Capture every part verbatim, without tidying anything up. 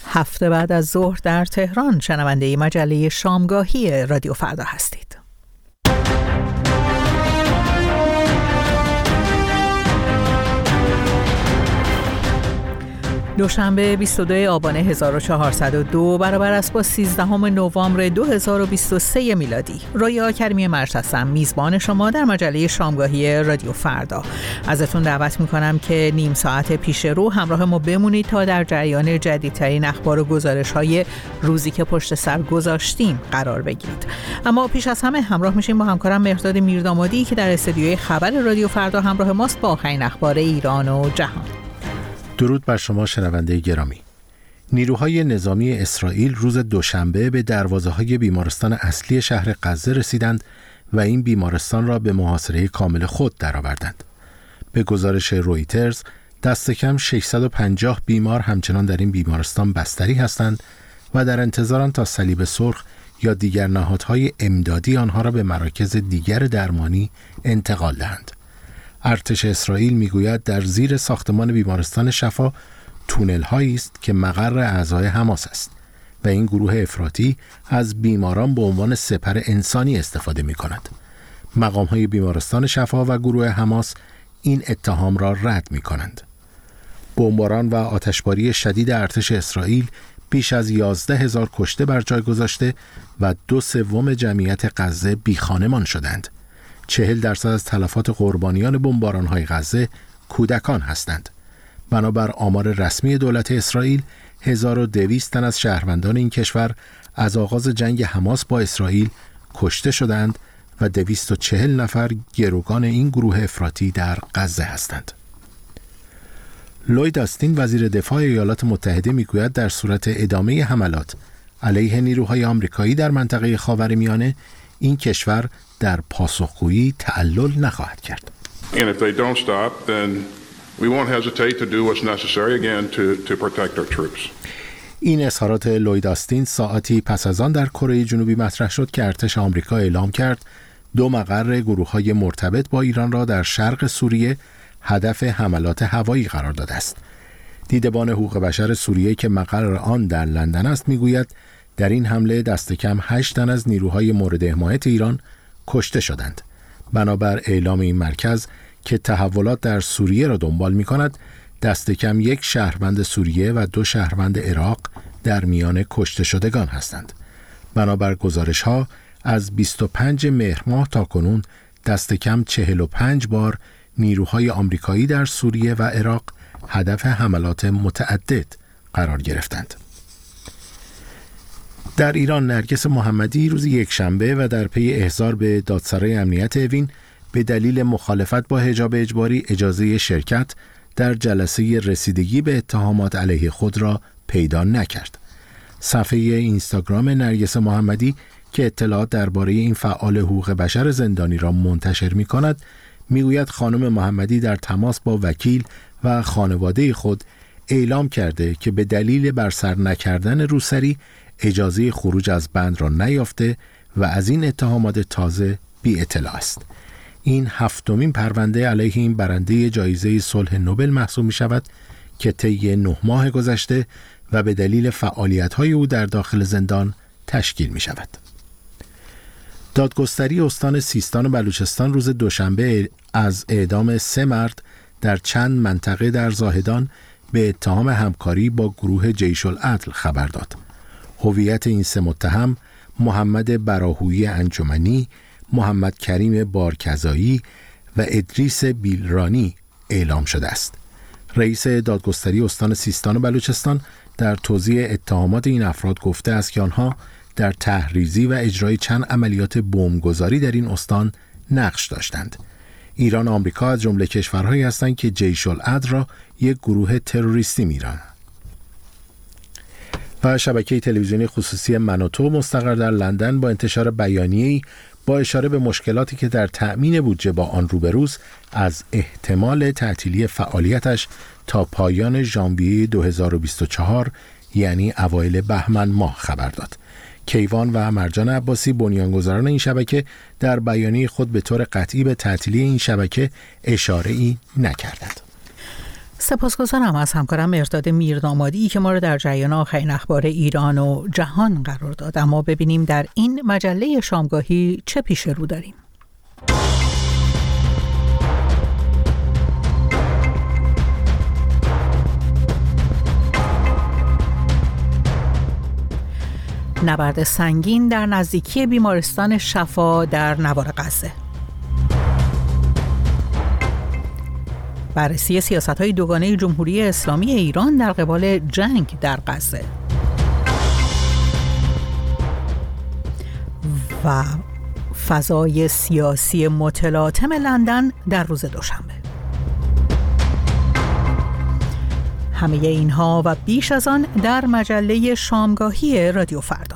هفته بعد از ظهر در تهران شنونده مجله شامگاهی رادیو فردا هستید. دوشنبه بیست و دوم آبان هزار و چهارصد و دو برابر است با سیزدهم نوامبر دو هزار و بیست و سه میلادی. رویا کریمی مرز هستم، میزبان شما در مجله شامگاهی رادیو فردا. ازتون دعوت میکنم که نیم ساعت پیش رو همراه ما بمونید تا در جریان جدیدترین اخبار و گزارش‌های روزی که پشت سر گذاشتیم قرار بگیرید. اما پیش از همه همراه میشیم با همکارم مهرداد میردامادی که در استودیوی خبر رادیو فردا همراه ماست با آخرین اخبار ایران و جهان. درود بر شما شنونده گرامی. نیروهای نظامی اسرائیل روز دوشنبه به دروازه‌های بیمارستان اصلی شهر غزه رسیدند و این بیمارستان را به محاصره کامل خود درآوردند. به گزارش رویترز دست کم ششصد و پنجاه بیمار همچنان در این بیمارستان بستری هستند و در انتظارند تا صلیب سرخ یا دیگر نهادهای امدادی آنها را به مراکز دیگر درمانی انتقال دهند. ارتش اسرائیل میگوید در زیر ساختمان بیمارستان شفا تونل هایی است که مقر اعضای حماس است و این گروه افراطی از بیماران به عنوان سپر انسانی استفاده می کند. مقام های بیمارستان شفا و گروه حماس این اتهام را رد می کنند. بمباران و آتشباری شدید ارتش اسرائیل بیش از یازده هزار کشته بر جای گذاشته و دو سوم جمعیت غزه بیخانمان شدند. چهل درصد از تلفات قربانیان بمباران‌های غزه کودکان هستند. بنابر آمار رسمی دولت اسرائیل، هزار و دویست تن از شهروندان این کشور از آغاز جنگ حماس با اسرائیل کشته شدند و دویست و چهل نفر گروگان این گروه افراطی در غزه هستند. لوید آستین وزیر دفاع ایالات متحده میگوید در صورت ادامه حملات علیه نیروهای آمریکایی در منطقه خاورمیانه این کشور در پاسخگویی تعلل نخواهد کرد. And if they don't stop, then we won't hesitate to do what's necessary again to to protect our troops. این اظهارات لوید آستین ساعتی پس از آن در کره جنوبی مطرح شد که ارتش آمریکا اعلام کرد دو مقر گروه‌های مرتبط با ایران را در شرق سوریه هدف حملات هوایی قرار داده است. دیدبان حقوق بشر سوریه که مقر آن در لندن است میگوید در این حمله دست کم هشت تن از نیروهای مورد حمایت ایران کشته شدند. بنابر اعلام این مرکز که تحولات در سوریه را دنبال می کند، دست کم یک شهروند سوریه و دو شهروند عراق در میان کشته شدگان هستند. بنابر گزارش ها از بیست و پنجم مهر ماه تا کنون دست کم چهل و پنج بار نیروهای آمریکایی در سوریه و عراق هدف حملات متعدد قرار گرفتند. در ایران نرگس محمدی روز یکشنبه و در پی احضار به دادسرای امنیت اوین به دلیل مخالفت با حجاب اجباری اجازه شرکت در جلسه رسیدگی به اتهامات علیه خود را پیدا نکرد. صفحه اینستاگرام نرگس محمدی که اطلاعات درباره این فعال حقوق بشر زندانی را منتشر می کند میگوید خانم محمدی در تماس با وکیل و خانواده خود اعلام کرده که به دلیل بر سر نکردن روسری اجازه خروج از بند را نیافته و از این اتهامات تازه بی اطلاع است. این هفتمین پرونده علیه این برنده جایزه صلح نوبل محسوب می شود که طی نه ماه گذشته و به دلیل فعالیت‌های او در داخل زندان تشکیل می شود. دادگستری استان سیستان و بلوچستان روز دوشنبه از اعدام سه مرد در چند منطقه در زاهدان به اتهام همکاری با گروه جیش العدل خبر داد. هویت این سه متهم محمد براهویی انجمنی، محمد کریم بارکزایی و ادریس بیلرانی اعلام شده است. رئیس دادگستری استان سیستان و بلوچستان در توضیح اتهامات این افراد گفته است که آنها در تحریزی و اجرای چند عملیات بمبگذاری در این استان نقش داشتند. ایران و آمریکا از جمله کشورهایی هستند که جیش العدل را یک گروه تروریستی می‌دانند. و شبکه تلویزیونی خصوصی منوتو مستقر در لندن با انتشار بیانیه‌ای با اشاره به مشکلاتی که در تأمین بودجه با آن روبروست از احتمال تعطیلی فعالیتش تا پایان ژانویه دو هزار و بیست و چهار یعنی اوایل بهمن ماه خبر داد. کیوان و مرجان عباسی بنیانگذاران این شبکه در بیانیه خود به طور قطعی به تعطیلی این شبکه اشاره‌ای نکردند. سپاسگزارم از همکارم مرداد میردامادی که ما رو در جریان آخرین اخبار ایران و جهان قرار داد. اما ببینیم در این مجله شامگاهی چه پیش رو داریم. نبرد سنگین در نزدیکی بیمارستان شفا در نوار غزه. بررسی سیاست‌های دوگانه جمهوری اسلامی ایران در قبال جنگ در غزه. و فضای سیاسی متلاطم لندن در روز دوشنبه. همه اینها و بیش از آن در مجله شامگاهی رادیو فردا.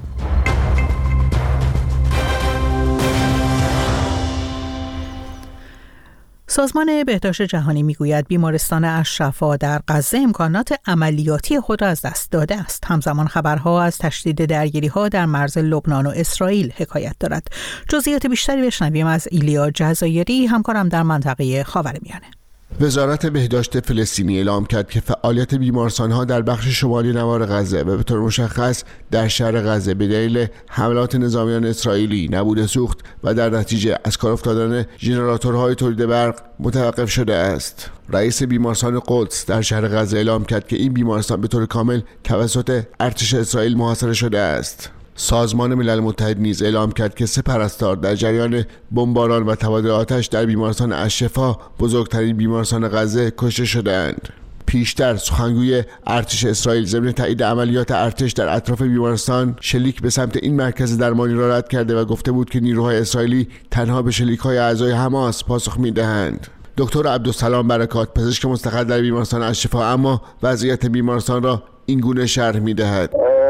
سازمان بهداشت جهانی میگوید بیمارستان الشفا در غزه امکانات عملیاتی خود را از دست داده است. همزمان خبرها از تشدید درگیری‌ها در مرز لبنان و اسرائیل حکایت دارد. جزئیات بیشتری بشنویم از ایلیا جزایری، همکارم در منطقه خاورمیانه. وزارت بهداشت فلسطینی اعلام کرد که فعالیت بیمارستان‌ها در بخش شمالی نوار غزه و به طور مشخص در شهر غزه به دلیل حملات نظامیان اسرائیلی نبوده سوخت و در نتیجه از کار افتادن ژنراتورهای تولید برق متوقف شده است. رئیس بیمارستان قدس در شهر غزه اعلام کرد که این بیمارستان به طور کامل توسط ارتش اسرائیل محاصره شده است. سازمان ملل متحد نیز اعلام کرد که سه پرستار در جریان بمباران و تبادل آتش در بیمارستان الشفا، بزرگترین بیمارستان غزه، کشته شدند. پیشتر سخنگوی ارتش اسرائیل ضمن تایید عملیات ارتش در اطراف بیمارستان شلیک به سمت این مرکز درمانی را رد کرده و گفته بود که نیروهای اسرائیلی تنها به شلیک‌های اعضای حماس پاسخ می‌دهند. دکتر عبدالسلام برکات، پزشک مستقل در بیمارستان الشفا، اما وضعیت بیمارستان را این گونه شرح می‌دهد.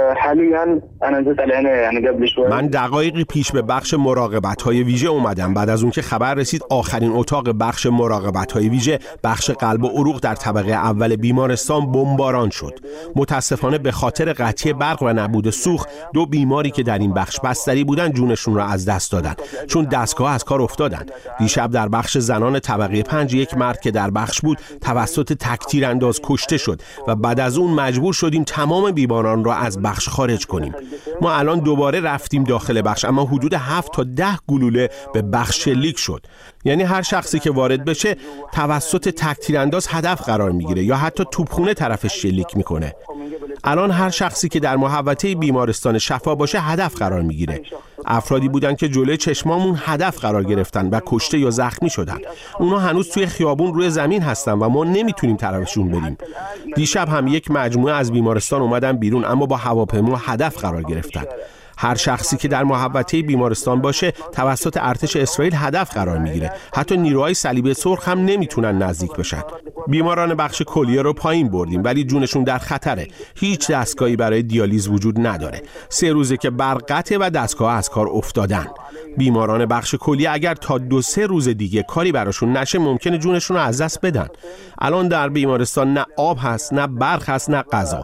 من دقایقی پیش به بخش مراقبت‌های ویژه اومدم بعد از اون که خبر رسید آخرین اتاق بخش مراقبت‌های ویژه، بخش قلب و عروق در طبقه اول بیمارستان بمباران شد. متاسفانه به خاطر قطعی برق و نبود سوخت، دو بیماری که در این بخش بستری بودن جونشون را از دست دادن چون دستگاه از کار افتادن. دیشب در بخش زنان طبقه پنج یک مرد که در بخش بود توسط تک‌تیر انداز کشته شد و بعد از اون مجبور شدیم تمام بیماران را از بخش خارج کنیم. ما الان دوباره رفتیم داخل بخش، اما حدود هفت تا ده گلوله به بخش شلیک شد. یعنی هر شخصی که وارد بشه توسط تک‌تیرانداز هدف قرار میگیره یا حتی توپخونه طرفش شلیک میکنه. الان هر شخصی که در محوطه بیمارستان شفا باشه هدف قرار میگیره. افرادی بودن که جلوی چشمامون هدف قرار گرفتن و کشته یا زخمی شدن. اونا هنوز توی خیابون روی زمین هستن و ما نمیتونیم طرفشون بریم. دیشب هم یک مجموعه از بیمارستان اومدن بیرون، اما با هواپیما هدف قرار گرفتن. هر شخصی که در محوطه بیمارستان باشه توسط ارتش اسرائیل هدف قرار میگیره. حتی نیروهای صلیب سرخ هم نمیتونن نزدیک بشن. بیماران بخش کلیه رو پایین بردیم ولی جونشون در خطره. هیچ دستگاهی برای دیالیز وجود نداره. سه روزه که برق قطعه و دستگاه از کار افتادن. بیماران بخش کلیه اگر تا دو سه روز دیگه کاری براشون نشه ممکنه جونشون رو از دست بدن. الان در بیمارستان نه آب هست، نه برق هست، نه غذا.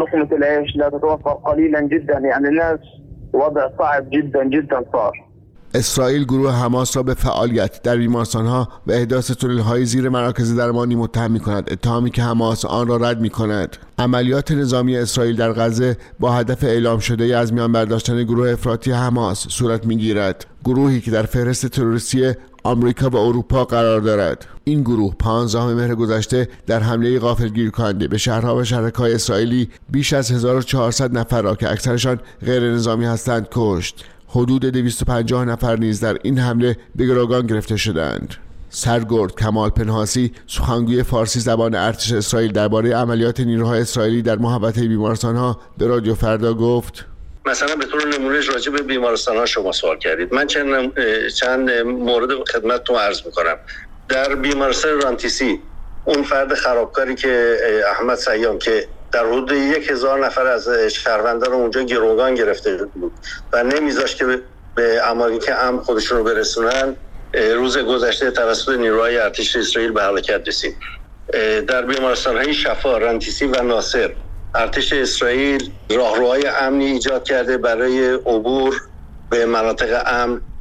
وضع صعب جدا جدا صار. اسرائیل گروه حماس را به فعالیت در بیمارستان‌ها و احداث تونل‌های زیر مراکز درمانی متهم می‌کند، اتهامی که حماس آن را رد می‌کند. عملیات نظامی اسرائیل در غزه با هدف اعلام شده از میان برداشتن گروه افراطی حماس صورت می‌گیرد، گروهی که در فهرست تروریستی آمریکا و اروپا قرار دارد. این گروه پانزدهم مهر گذشته در حمله غافلگیر کننده به شهرها و شهرک‌های اسرائیلی بیش از هزار و چهارصد نفر را که اکثرشان غیر نظامی هستند کشت. حدود دویست و پنجاه نفر نیز در این حمله به گروگان گرفته شدند. سرگرد کمال پنهاسی، سخنگوی فارسی زبان ارتش اسرائیل، درباره عملیات نیروهای اسرائیلی در محوطه بیمارستان‌ها به رادیو فردا گفت: مثلا به طور نمونه راجع به بیمارستان‌ها شما سوال کردید. من چند چند مورد خدمتتون عرض می‌کنم. در بیمارستان رانتیسی، اون فرد خرابکاری که احمد سیام که در حدود یک هزار نفر از شهروندان اونجا گروگان گرفته بود و نمیذاشت که به اماکن امن خودشون رو برسونن، روز گذشته توسط نیروهای ارتش اسرائیل به هلاکت رسید. در بیمارستان‌های شفا، رانتیسی و ناصر، ارتش اسرائیل راهروهای امنی ایجاد کرده برای عبور به مناطق امن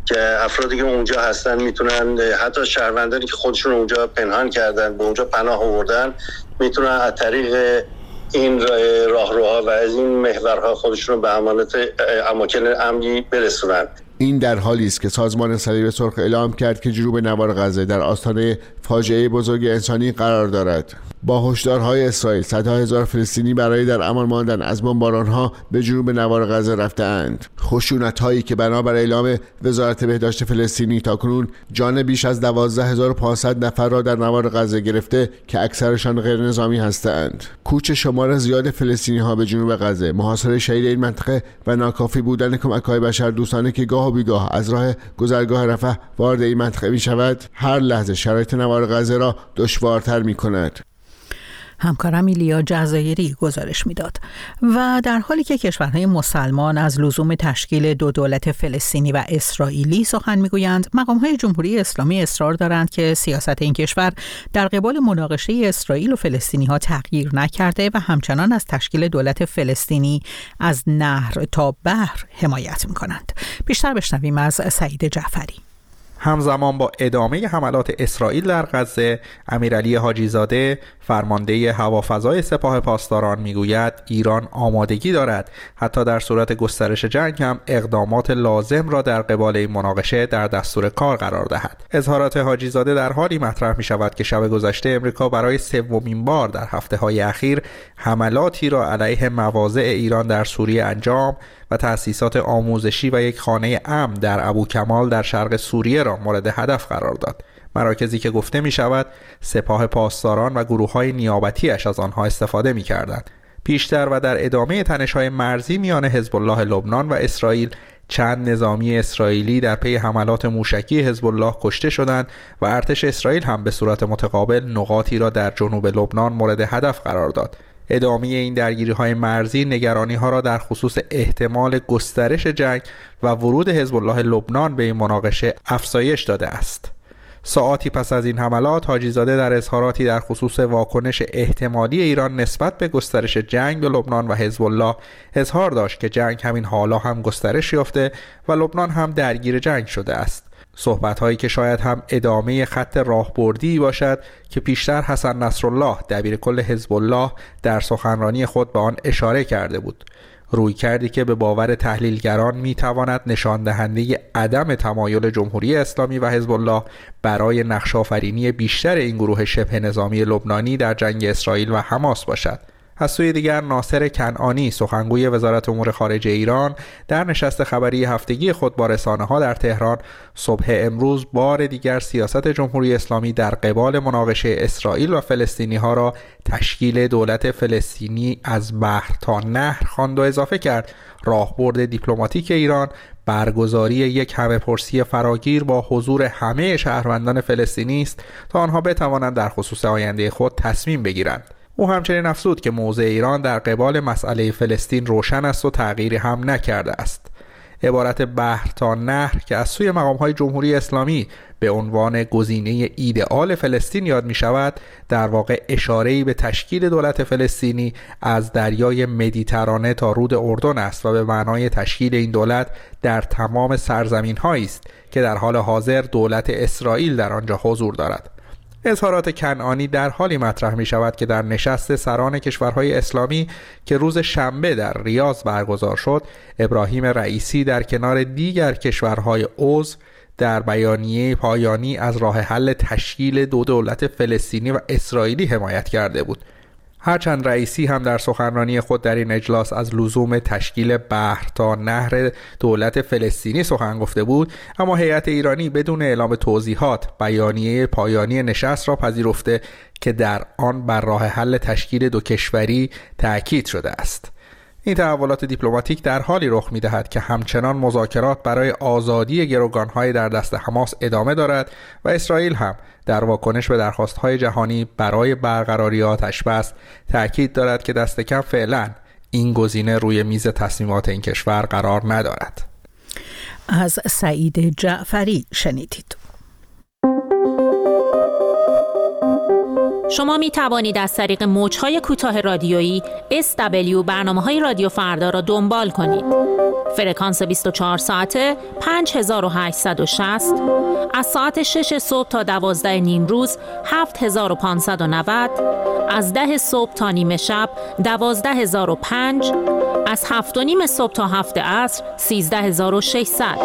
که افرادی که اونجا هستن میتونن، حتی شهروندانی که خودشون اونجا پنهان کردن به اونجا پناه آوردن، میتونن از طریق این راهروها و از این محورها خودشون رو به امانت اماکن امنی برسونن. این در حالی است که سازمان صلیب سرخ اعلام کرد که جنوب نوار غزه در آستانه فاجعه بزرگ انسانی قرار دارد. با هشدارهای اسرائیل صدها هزار فلسطینی برای در امان ماندن از بمباران‌ها به جنوب نوار غزه رفته‌اند. خشونت‌هایی که بنابر اعلام وزارت بهداشت فلسطینی تاکنون جان بیش از دوازده هزار و پانصد نفر را در نوار غزه گرفته که اکثرشان غیر نظامی هستند. کوچ شمار زیاد فلسطینی‌ها به جنوب غزه، محاصره شدید این منطقه و ناکافی بودن کمک‌های بشردوستانه که گاه و بیگاه از راه گذرگاه رفح وارد این منطقه می‌شود، هر لحظه شرایط نوار غزه را دشوارتر می‌کند. همکارم ایلیا جزایری گزارش میداد. و در حالی که کشورهای مسلمان از لزوم تشکیل دو دولت فلسطینی و اسرائیلی سخن میگویند، مقامهای جمهوری اسلامی اصرار دارند که سیاست این کشور در قبال مناقشه اسرائیل و فلسطینی ها تغییر نکرده و همچنان از تشکیل دولت فلسطینی از نهر تا بحر حمایت میکنند. بیشتر بشنویم از سعید جعفری. همزمان با ادامه حملات اسرائیل در غزه، امیرعلی حاجی زاده فرمانده هوافضای سپاه پاسداران میگوید ایران آمادگی دارد حتی در صورت گسترش جنگ هم اقدامات لازم را در قبال این مناقشه در دستور کار قرار دهد. اظهارات حاجی زاده در حالی مطرح می شود که شب گذشته امریکا برای سومین بار در هفته های اخیر حملاتی را علیه مواضع ایران در سوریه انجام و تأسیسات آموزشی و یک خانه امن در ابوکمال در شرق سوریه را مورد هدف قرار داد. مراکزی که گفته می شود سپاه پاسداران و گروه‌های نیابتی‌اش از آنها استفاده می کردند. پیشتر و در ادامه تنش‌های مرزی میان حزب الله لبنان و اسرائیل، چند نظامی اسرائیلی در پی حملات موشکی حزب الله کشته شدند و ارتش اسرائیل هم به صورت متقابل نقاطی را در جنوب لبنان مورد هدف قرار داد. ادامه این درگیری‌های مرزی نگرانی‌ها را در خصوص احتمال گسترش جنگ و ورود حزب الله لبنان به این مناقشه افزایش داده است. ساعاتی پس از این حملات، حاجی زاده در اظهاراتی در خصوص واکنش احتمالی ایران نسبت به گسترش جنگ به لبنان و حزب الله اظهار داشت که جنگ همین حالا هم گسترش یافته و لبنان هم درگیر جنگ شده است. صحبت‌هایی که شاید هم ادامه خط راهبردی باشد که پیشتر حسن نصرالله دبیرکل حزب الله در سخنرانی خود به آن اشاره کرده بود. روی کردی که به باور تحلیلگران میتواند نشان دهنده عدم تمایل جمهوری اسلامی و حزب الله برای نقش‌آفرینی بیشتر این گروه شبه نظامی لبنانی در جنگ اسرائیل و حماس باشد. از سوی دیگر ناصر کنعانی سخنگوی وزارت امور خارجه ایران در نشست خبری هفتگی خود با رسانه‌ها در تهران صبح امروز بار دیگر سیاست جمهوری اسلامی در قبال مناقشه اسرائیل و فلسطینی‌ها را تشکیل دولت فلسطینی از بحر تا نهر خواند و اضافه کرد راهبرد دیپلماتیک ایران برگزاری یک همه‌پرسی فراگیر با حضور همه شهروندان فلسطینی است تا آنها بتوانند در خصوص آینده خود تصمیم بگیرند. او همچنین افزود که موضع ایران در قبال مسئله فلسطین روشن است و تغییری هم نکرده است. عبارت بحر تا نهر که از سوی مقام‌های جمهوری اسلامی به عنوان گزینه ایدئال فلسطین یاد می شود، در واقع اشاره‌ای به تشکیل دولت فلسطینی از دریای مدیترانه تا رود اردن است و به معنای تشکیل این دولت در تمام سرزمین‌هایی است که در حال حاضر دولت اسرائیل در آنجا حضور دارد. اظهارات کنعانی در حالی مطرح می شود که در نشست سران کشورهای اسلامی که روز شنبه در ریاض برگزار شد، ابراهیم رئیسی در کنار دیگر کشورهای عضو در بیانیه پایانی از راه حل تشکیل دو دولت فلسطینی و اسرائیلی حمایت کرده بود. هرچند رئیسی هم در سخنرانی خود در این اجلاس از لزوم تشکیل بحر تا نهر دولت فلسطینی سخن گفته بود، اما هیئت ایرانی بدون اعلام توضیحات بیانیه پایانی نشست را پذیرفته که در آن بر راه حل تشکیل دو کشوری تأکید شده است. این تحولات دیپلماتیک در حالی رخ می‌دهد که همچنان مذاکرات برای آزادی گروگان‌های در دست حماس ادامه دارد و اسرائیل هم در واکنش به درخواست‌های جهانی برای برقراری آتش بس تأکید دارد که دست کم فعلا این گزینه روی میز تصمیمات این کشور قرار ندارد. از سعید جعفری شنیدید. شما می توانید از طریق موج‌های کوتاه رادیویی اس دبلیو برنامه‌های رادیو فردا را دنبال کنید. فرکانس بیست و چهار ساعته پنج هزار و هشتصد و شصت، از ساعت شش صبح تا دوازده نیم روز هفت هزار و پانصد و نود، از ده صبح تا نیمه شب دوازده هزار و پنج، از هفت و نیم صبح تا هفت عصر سیزده هزار و ششصد.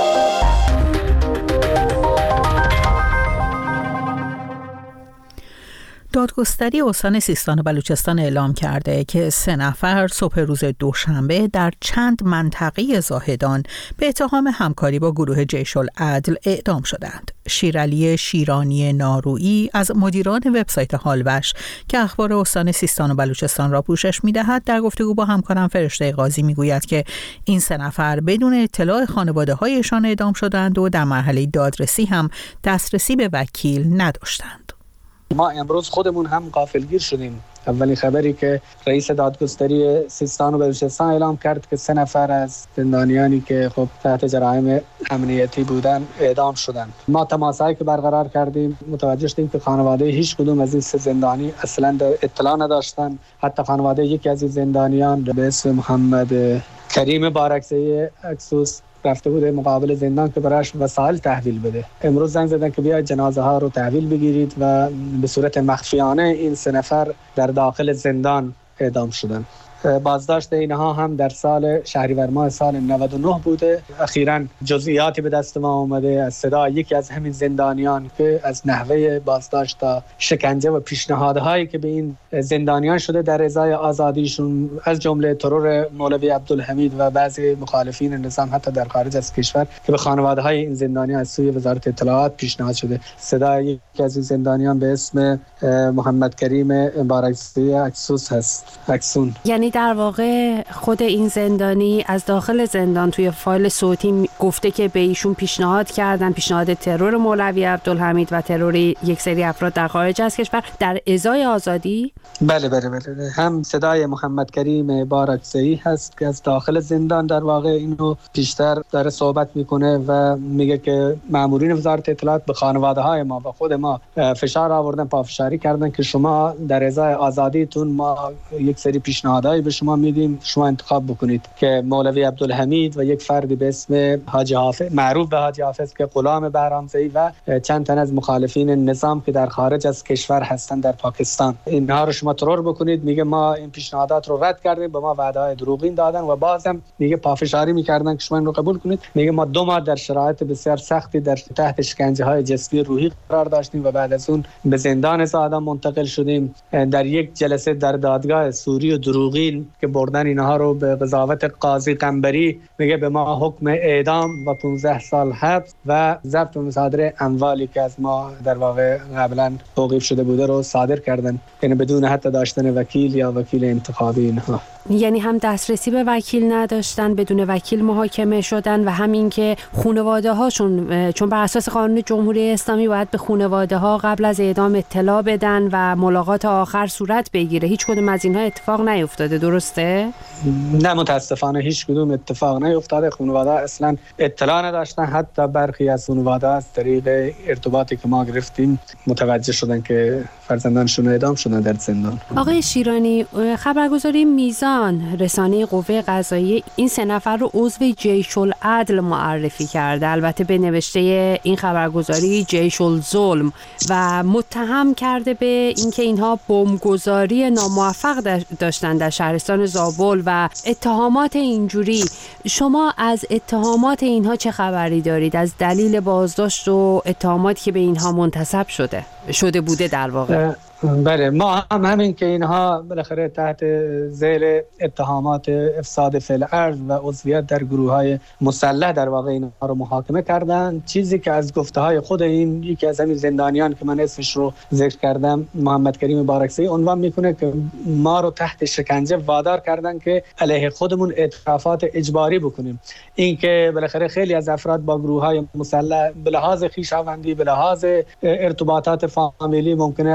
دادگستری استان سیستان و بلوچستان اعلام کرده که سه نفر صبح روز دوشنبه در چند منطقه زاهدان به اتهام همکاری با گروه جیش العدل اعدام شدند. شیرعلی شیرانی نارویی از مدیران وبسایت حالوش که اخبار استان سیستان و بلوچستان را پوشش می‌دهد در گفتگو با همکارم فرشته قاضی می‌گوید که این سه نفر بدون اطلاع خانواده‌هایشان اعدام شدند و در مرحله دادرسی هم دسترسی به وکیل نداشتند. ما امروز خودمون هم غافلگیر شدیم. اولین خبری که رئیس دادگستری سیستان و بلوچستان اعلام کرد که سه نفر از زندانیانی که خب تحت جرایم امنیتی بودن اعدام شدند. ما تماسایی که برقرار کردیم متوجه شدیم که خانواده هیچ کدوم از این سه زندانی اصلا اطلاع نداشتن. حتی خانواده یکی از این زندانیان به اسم محمد کریم بارکزئی اکسوس رفته بوده مقابل زندان که براش وسایل تحویل بده. امروز زنگ زدن که بیاید جنازه ها رو تحویل بگیرید و به صورت مخفیانه این سه نفر در داخل زندان اعدام شدن. بازداشت اینها هم در سال شهریور ماه سال نود و نه بوده. اخیراً جزئیاتی به دست ما اومده از صدای یکی از همین زندانیان که از نحوه بازداشت تا شکنجه و پیشنهادهایی که به این زندانیان شده در ازای آزادیشون، از جمله ترور مولوی عبدالحمید و بعضی مخالفین نظام حتی در خارج از کشور که به خانواده‌های این زندانیان از سوی وزارت اطلاعات پیشنهاد شده. صدای یکی از این زندانیان به اسم محمد کریم بارکزئی اکسوس هست. اکسون. یعنی در واقع خود این زندانی از داخل زندان توی فایل صوتی گفته که به ایشون پیشنهاد کردن، پیشنهاد ترور مولوی عبدالحمید و ترور یک سری افراد در خارج از کشور در ازای آزادی؟ بله بله بله. هم صدای محمد کریم بارکزئی هست که از داخل زندان در واقع اینو بیشتر داره صحبت میکنه و میگه که مامورین وزارت اطلاعات به خانواده های ما و خود ما فشار آوردن، پافشاری کردن که شما در ازای آزادیتون ما یک سری پیشنهادهای به شما میدیم، شما انتخاب بکنید که مولوی عبدالحمید و یک فردی به اسم حاجی حافظ معروف به حاجی حافظ که غلام بهرامزئی و چند تن از مخالفین نظام که در خارج از کشور هستند در پاکستان، اینها رو شما ترور بکنید. میگه ما این پیشنهادات رو رد کردیم، به ما وعده‌های دروغین دادن و بازم میگه پافشاری میکردن که شما این رو قبول کنید. میگه ما دو ماه در شرایط بسیار سختی در تحت شکنجه‌های جسمی روحی قرار داشتیم و بعد از اون به زندان زادان منتقل شدیم. در یک جلسه در دادگاه سوری و دروغین که بردن اینها رو به قضاوت قاضی قنبری، میگه به ما حکم اعدام و پانزده سال حبس و ضبط و مصادره اموالی که از ما در واقع قبلا توقیف شده بوده رو صادر کردن، یعنی بدون حتی داشتن وکیل یا وکیل انتخابی اینها. یعنی هم دسترسی به وکیل نداشتن، بدون وکیل محاکمه شدن و همین که خانواده هاشون، چون بر اساس قانون جمهوری اسلامی باید به خانواده ها قبل از اعدام اطلاع بدن و ملاقات آخر صورت بگیره، هیچ کدوم از اینها اتفاق نیفتاده، درسته؟ نه متاسفانه هیچ کدوم اتفاق نیفتاده. خانواده اصلا اطلاع نداشتن. حتی برخی از خانواده از طریق ارتباطی که ما گرفتیم متوجه شدن که فرزندانشون اعدام شدن در زندان. آقای شیرانی، خبرگزاری میزان رسانه قوه قضاییه این سه نفر رو عضو جیش العدل معرفی کرده، البته به نوشته این خبرگزاری جیش الظلم، و متهم کرده به اینکه اینها بمبگذاری ناموفق داشتن در شهرستان زابل و اتهامات اینجوری. شما از اتهامات اینها چه خبری دارید؟ از دلیل بازداشت و اتهاماتی که به اینها منتسب شده شده بوده در واقع؟ بله، ما هم همین که اینها بالاخره تحت ذیل اتهامات افساد فی الارض و عضویت در گروه‌های مسلح در واقع اینها رو محاکمه کردن. چیزی که از گفته‌های خود این یکی از همین زندانیان که من اسمش رو ذکر کردم، محمد کریم بارکزئی، عنوان میکنه که ما رو تحت شکنجه وادار کردن که علیه خودمون اعترافات اجباری بکنیم. این که بالاخره خیلی از افراد با گروه‌های مسلح به لحاظ خویشاوندی، به لحاظ ارتباطات فامیلی ممکنه از بستگان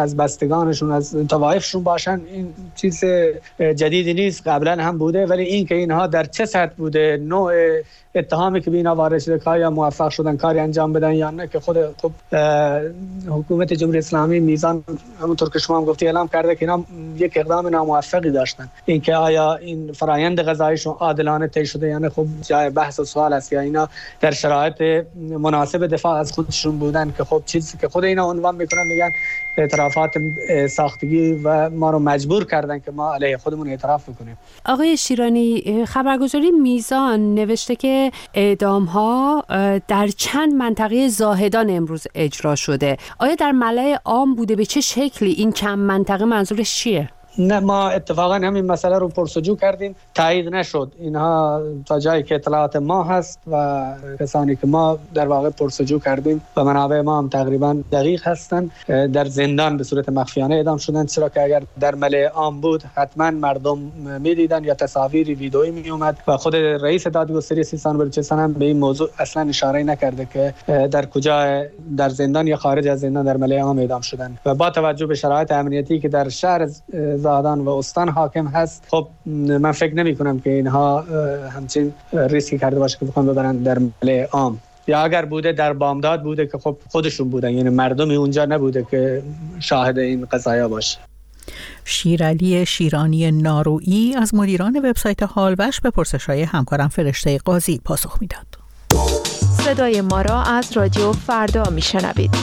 پیروندگانشون از طوایفشون باشن، این چیز جدیدی نیست، قبلا هم بوده. ولی این که اینها در چه سطح بوده، نوع اتهامی که به اینا وارد شده، که یا موفق شدن کاری انجام بدن یا نه، که خود خب حکومت جمهوری اسلامی میزان همونطور که شما هم گفتی اعلام کرده که اینا یک اقدام ناموفقی داشتن. اینکه آیا این فرایند قضاییشون عادلانه طی شده یا نه، خب جای بحث و سوال است. یا اینا در شرایط مناسب دفاع از خودشون بودن، که خب چیزی که خود اینا عنوان میکنن میگن اعترافات ساختگی و ما رو مجبور کردن که ما علیه خودمون اعتراف بکنیم. آقای شیرانی، خبرگزاری میزان نوشته که اعدام‌ها در چند منطقه زاهدان امروز اجرا شده. آیا در ملأ عام بوده؟ به چه شکلی؟ این چند منطقه منظورش چیه؟ نه، ما اتفاقا همین مسئله رو پرسجو کردیم، تایید نشد. اینها تا جایی که اطلاعات ما هست و کسانی که ما در واقع پرسجو کردیم و منابع ما هم تقریبا دقیق هستن، در زندان به صورت مخفیانه اعدام شدن. چرا که اگر در ملأ عام بود حتما مردم میدیدن یا تصاویری ویدئویی می اومد و خود رئیس دادگستری سیستان و بلوچستان هم به این موضوع اصلا اشاره نکرده که در کجا در زندان یا خارج از زندان در ملأ عام اعدام شدن. و با توجه به شرایط امنیتی که در شهر زادان و استان حاکم هست، خب من فکر نمی کنم که اینها همچین ریسکی کرده باشه که بخوام ببرن در ملأ عام. یا اگر بوده در بامداد بوده که خب خودشون بودن، یعنی مردمی اونجا نبوده که شاهد این قضایا باشه. شیرعلی شیرانی نارویی از مدیران وبسایت حالوش به پرسش‌های همکارم فرشته قاضی پاسخ میداد. صدای ما را از رادیو فردا میشنوید.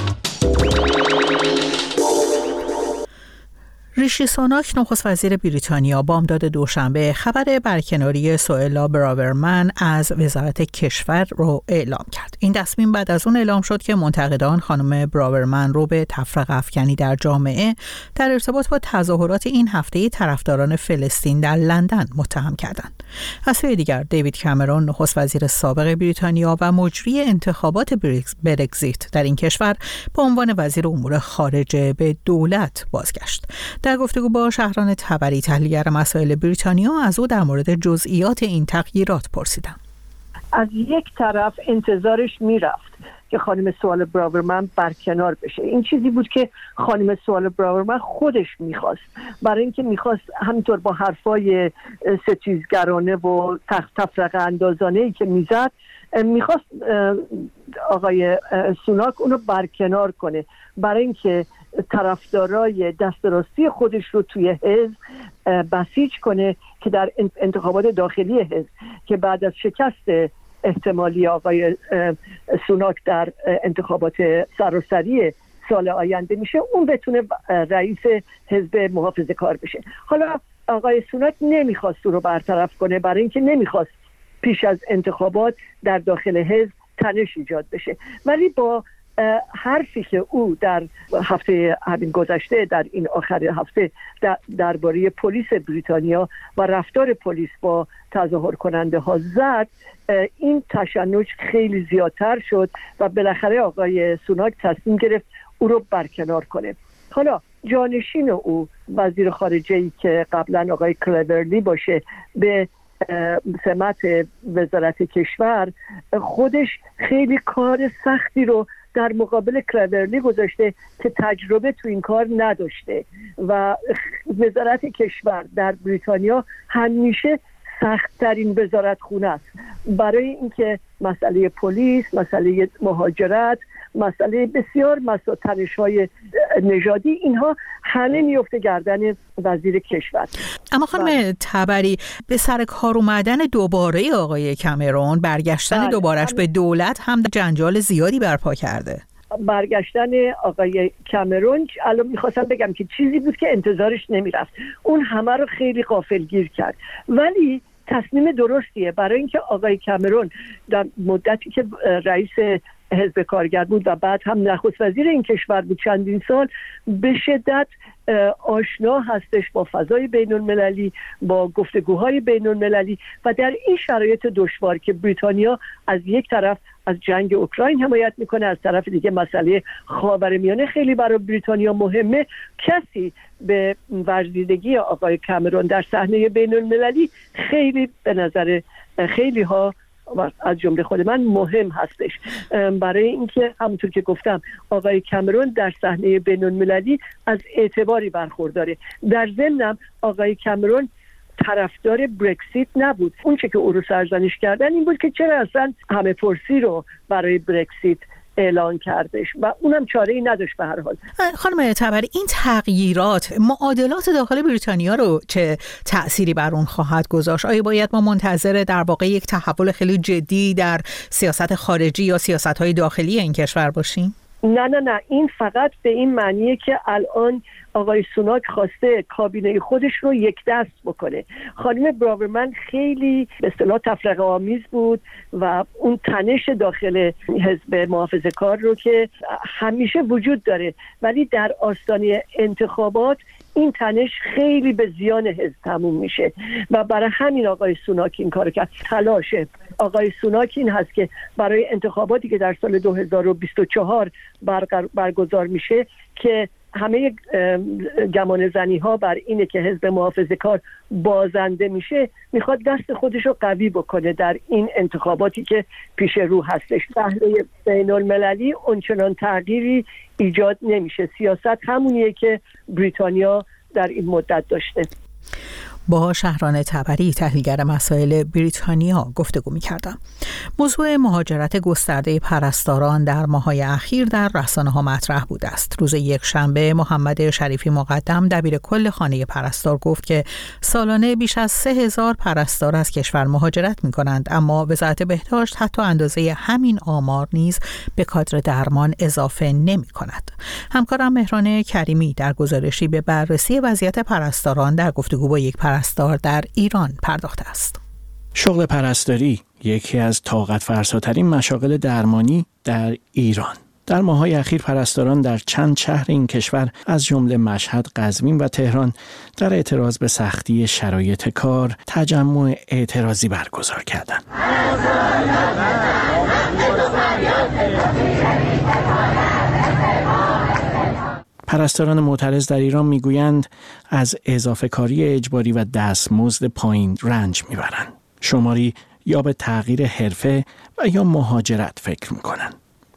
ریشی سوناک نخست وزیر بریتانیا بامداد دوشنبه خبر برکناری سوئلا براورمن از وزارت کشور رو اعلام کرد. این تصمیم بعد از اون اعلام شد که منتقدان خانم براورمن رو به تفرقه افکنی در جامعه در ارتباط با تظاهرات این هفته طرفداران فلسطین در لندن متهم کردند. از سوی دیگر دیوید کامرون نخست وزیر سابق بریتانیا و مجری انتخابات برگزیت در این کشور به عنوان وزیر امور خارجه به دولت بازگشت. در گفتگو با شهران تبری تحلیلگر مسائل بریتانیا از او در مورد جزئیات این تغییرات پرسیدم. از یک طرف انتظارش میرفت که خانم سوئلا براورمن برکنار بشه. این چیزی بود که خانم سوئلا براورمن خودش میخواست، برای اینکه میخواست همینطور با حرفای ستیزگرانه و تفرقه اندازانه‌ای که میزد، میخواست آقای سوناک اونو برکنار کنه، برای اینکه طرفدارای دست راستی خودش رو توی حزب بسیج کنه که در انتخابات داخلی حزب که بعد از شکست احتمالی آقای سوناک در انتخابات سراسری سال آینده میشه، اون بتونه رئیس حزب محافظه کار بشه. حالا آقای سوناک نمیخواست اون رو برطرف کنه، برای اینکه نمیخواست پیش از انتخابات در داخل حزب تنش ایجاد بشه. ولی با حرفی که او در هفته همین گذشته، در این آخر هفته درباره پلیس بریتانیا و رفتار پلیس با تظاهر کننده ها زد، این تشنج خیلی زیادتر شد و بالاخره آقای سوناک تصمیم گرفت او رو برکنار کنه. حالا جانشین او، وزیر خارجه‌ای که قبلا آقای کلورلی باشه، به سمت وزارت کشور خودش خیلی کار سختی رو در مقابل کلورلی گذاشته که تجربه تو این کار نداشته و وزارت کشور در بریتانیا همیشه سخت‌ترین وزارتخونه است برای اینکه مسئله پلیس، مسئله مهاجرت، مسئله بسیار مسائل تنش‌های نژادی، اینها همه میفته گردن وزیر کشور. اما خانم تبری، به سر کار اومدن دوباره آقای کامرون، برگشتن بله. دوبارش به دولت هم جنجال زیادی برپا کرده. برگشتن آقای کامرون، الان میخواستم بگم که چیزی بود که انتظارش نمیرفت، اون همه رو خیلی غافلگیر کرد، ولی تصمیم درستیه، برای اینکه آقای کامرون در مدتی که رئیس حزب کارگر بود و بعد هم نخست وزیر این کشور بود چندین سال، به شدت آشنا هستش با فضای بین المللی، با گفتگوهای بین المللی و در این شرایط دشوار که بریتانیا از یک طرف از جنگ اوکراین حمایت میکنه، از طرف دیگه مسئله خاورمیانه خیلی برای بریتانیا مهمه، کسی به ورزیدگی آقای کامرون در صحنه بین المللی خیلی به نظر خیلی ها از جمله خود من مهم هستش، برای اینکه همونطور که گفتم آقای کامرون در صحنه بین‌المللی از اعتباری برخورداره. در ضمن آقای کامرون طرفدار برکسیت نبود. اون چه که او رو سرزنش کردن این بود که چرا اصلا همه پرسی رو برای برکسیت اعلان کردش و اونم چاره‌ای نداشت. به هر حال خانم تبری، این تغییرات معادلات داخل بریتانیا رو چه تأثیری بر اون خواهد گذاشت؟ آیا باید ما منتظر در واقع یک تحول خیلی جدی در سیاست خارجی یا سیاست‌های داخلی این کشور باشیم؟ نه نه نه این فقط به این معنیه که الان آقای سوناک خواسته کابینه خودش رو یک دست بکنه. خانم براورمن خیلی به اصطلاح تفرقه آمیز بود و اون تنش داخل حزب محافظه کار رو که همیشه وجود داره، ولی در آستانه انتخابات این تنش خیلی به زیان حزب تموم میشه و برای همین آقای سوناک این کار کرد. تلاش آقای سوناک این هست که برای انتخاباتی که در سال دو هزار و بیست و چهار برگزار میشه که همه گمان زنی ها بر اینه که حزب محافظه کار بازنده میشه، میخواد دست خودش رو قوی بکنه در این انتخاباتی که پیش رو هستش. صحنه بین المللی اونچنان تغییری ایجاد نمیشه. سیاست همونیه که بریتانیا در این مدت داشته. با شهران تبری، تحلیلگر مسائل بریتانیا، گفتگو می‌کردم. موضوع مهاجرت گسترده پرستاران در ماه‌های اخیر در رسانه‌ها مطرح بوده است. روز یکشنبه محمد شریفی مقدم دبیر کل خانه پرستار گفت که سالانه بیش از سه هزار پرستار از کشور مهاجرت می‌کنند، اما وزارت بهداشت حتی اندازه همین آمار نیز به کادر درمان اضافه نمی‌کند. همکارم مهران کریمی در گزارشی به بررسی وضعیت پرستاران در گفتگو با یک پرستار در ایران پرداخته است. شغل پرستاری یکی از طاقت فرساترین مشاغل درمانی در ایران. در ماه‌های اخیر پرستاران در چند شهر این کشور از جمله مشهد، قزوین و تهران در اعتراض به سختی شرایط کار تجمع اعتراضی برگزار کردند. پرستاران معترض در ایران میگویند از اضافه کاری اجباری و دستمزد پایین رنج میبرند. شماری یا به تغییر حرفه و یا مهاجرت فکر میکنند.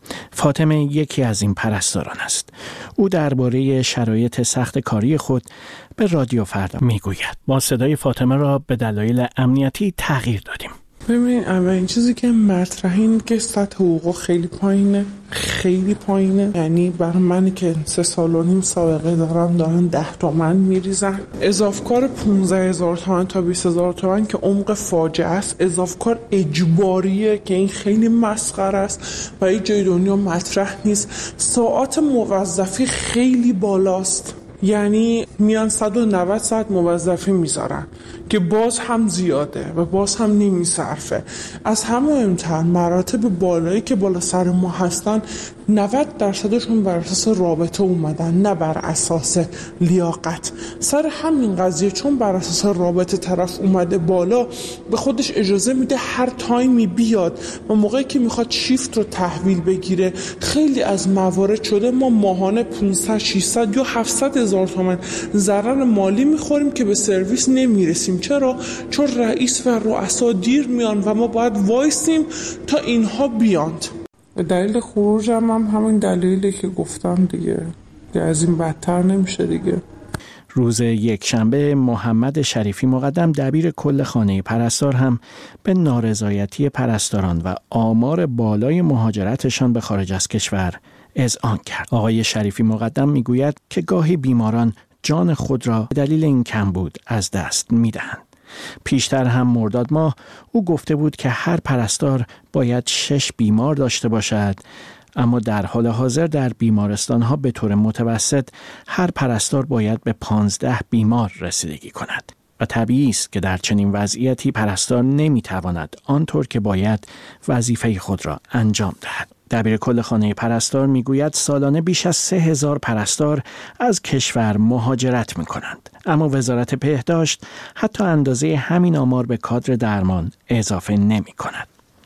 فاطمه یکی از این پرستاران است. او درباره شرایط سخت کاری خود به رادیو فردا میگوید. ما صدای فاطمه را به دلایل امنیتی تغییر دادیم. ببین، اولین چیزی که مطرحه این که سطح حقوق خیلی پایینه، خیلی پایینه. یعنی برای من که سه سال و نیم سابقه دارم دارن ده تومن میریزن. اضافکار پونزده هزار تومن تا بیست هزار تومن که عمق فاجعه است. اضافکار اجباریه که این خیلی مسخره است و هیچ جای دنیا مطرح نیست. ساعات موظفی خیلی بالاست، یعنی میان صد و نود ساعت موظفی میذارن که باز هم زیاده و باز هم نمیصرفه. از همه مهمتر مراتب بالایی که بالا سر ما هستن نود درصدشون بر اساس رابطه اومدن، نه بر اساس لیاقت. سر همین قضیه چون بر اساس رابطه طرف اومده بالا، به خودش اجازه میده هر تایمی بیاد و موقعی که میخواد شیفت رو تحویل بگیره. خیلی از موارد شده ما ماهانه پانصد ششصد یا هفتصد هزار تومان ضرر مالی میخوریم که به سرویس نمیرسیم. چرا؟ چون رئیس و رؤسا دیر میان و ما باید وایسیم تا اینها بیاند. دلیل خروجم هم همین دلیلی که گفتم دیگه، که از این بدتر نمیشه دیگه. روز یکشنبه محمد شریفی مقدم دبیر کل خانه پرستار هم به نارضایتی پرستاران و آمار بالای مهاجرتشان به خارج از کشور اذعان کرد. آقای شریفی مقدم میگوید که گاهی بیماران جان خود را به دلیل این کمبود از دست میدهند. پیشتر هم مرداد ماه او گفته بود که هر پرستار باید شش بیمار داشته باشد، اما در حال حاضر در بیمارستان‌ها به طور متوسط هر پرستار باید به پانزده بیمار رسیدگی کند و طبیعی است که در چنین وضعیتی پرستار نمیتواند آنطور که باید وظیفه خود را انجام دهد. دبیر کل خانه پرستار میگوید سالانه بیش از سه هزار پرستار از کشور مهاجرت میکنند، اما وزارت بهداشت حتی اندازه همین آمار به کادر درمان اضافه نمی کند.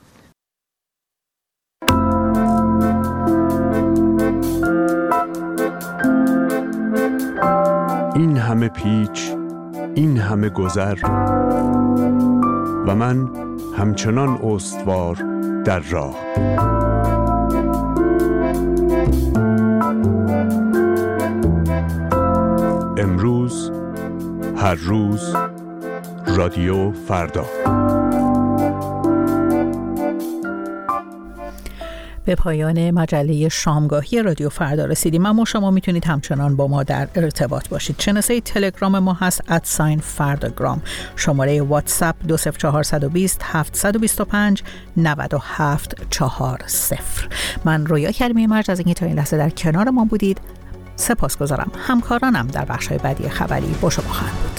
این همه پیچ، این همه گذر و من همچنان استوار در راه. امروز، هر روز، رادیو فردا. به پایان مجله شامگاهی رادیو فردا رسیدیم، اما شما میتونید همچنان با ما در ارتباط باشید. شناسه تلگرام ما هست ادساین فرداگرام. شماره واتساپ دو صفر چهار دو صفر هفت دو پنج نه هفت چهار صفر. من رویا کریمی مرج از اینکه تا این لحظه در کنار ما بودید سپاسگزارم. همکارانم در بخش‌های بعدی خبری با شما خواهند بود.